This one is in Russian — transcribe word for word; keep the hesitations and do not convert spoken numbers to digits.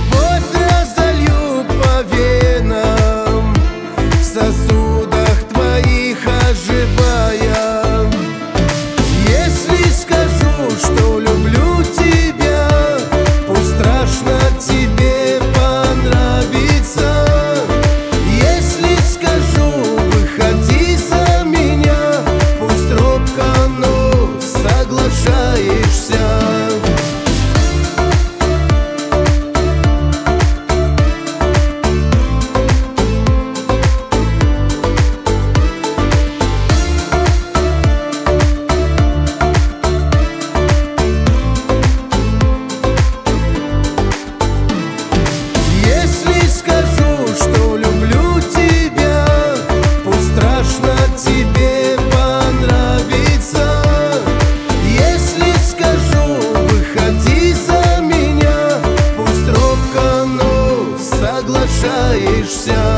Любовь разолью по венам, в сосудах твоих оживая. Если скажу, что люблю тебя, пусть страшно тебе понравится. Если скажу, выходи за меня, пусть робко, но соглашаешься. Если скажу, что люблю тебя, пусть страшно тебе понравится. Если скажу, выходи за меня, пусть робко, но соглашаешься.